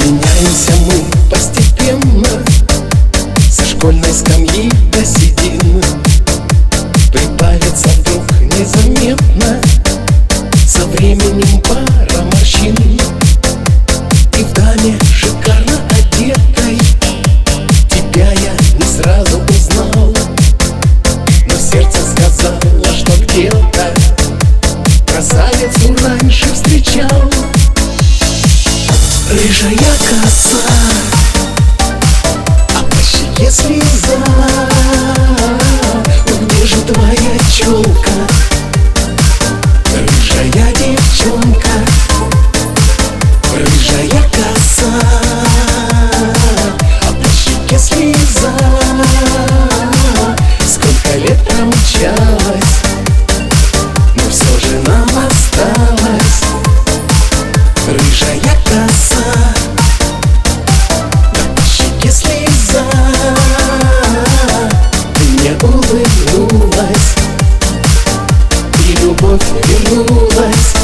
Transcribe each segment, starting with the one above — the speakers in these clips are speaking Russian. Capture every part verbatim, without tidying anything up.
Меняемся мы постепенно, со школьной скамьи досидим. Прибавится вдруг незаметно со временем пара морщин. И в даме шикарно одетой тебя я не сразу узнал, но сердце сказало, что где-то красавицу раньше встречал. Рыжая коса, а по щеке слеза. Где же твоя челка, рыжая девчонка? Рыжая коса, а по щеке слеза. Сколько лет промчалось, но все же нам осталось. Рыжая коса, да по щеке слеза. Ты мне улыбнулась, и любовь вернулась.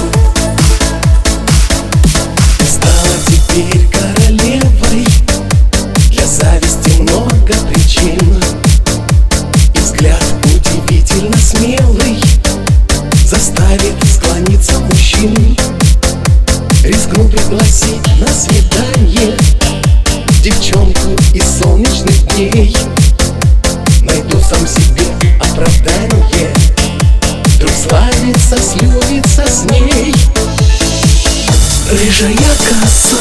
Ты стала теперь королевой, для зависти много причин. И взгляд удивительно смелый заставит склониться мужчин. Рискну пригласить на свидание девчонку из солнечных дней. Найду сам себе оправдание, вдруг славится, слюбится с ней. Рыжая коса,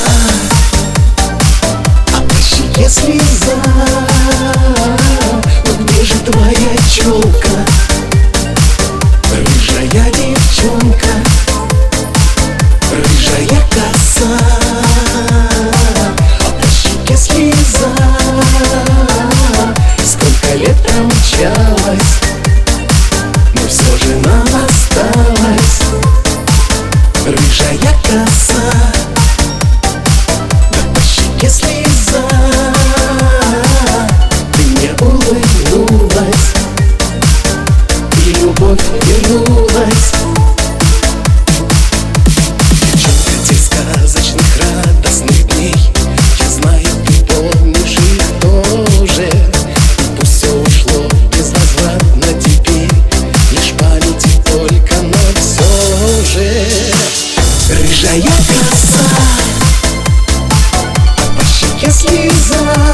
а по щеке слеза. Вот где же твоя челка, рыжая девчонка? Рыжая коса, а по щеке слеза. Сколько лет промчалось, но все же нам осталось. Рыжая коса, да по щеке слеза. Ты мне улыбнулась, и любовь вернулась. Сказочных радостных дней, я знаю, ты помнишь их тоже. И пусть все ушло безвозвратно теперь, лишь памяти только, но все же. Рыжая коса, а по щеке слеза.